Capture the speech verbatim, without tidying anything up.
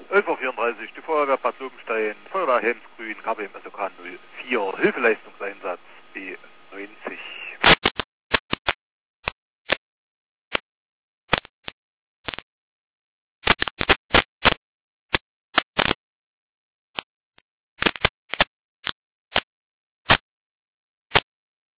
elf Uhr vierunddreißig, die Feuerwehr Bad Lobenstein, Feuerwehr Helmsgrün, K B M S O K null vier, Hilfeleistungseinsatz B neunzehn.